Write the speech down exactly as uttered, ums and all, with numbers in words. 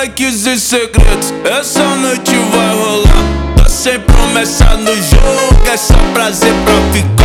likes e segredos, essa noite vai rolar. Tô sem promessa no jogo, é só prazer pra ficar.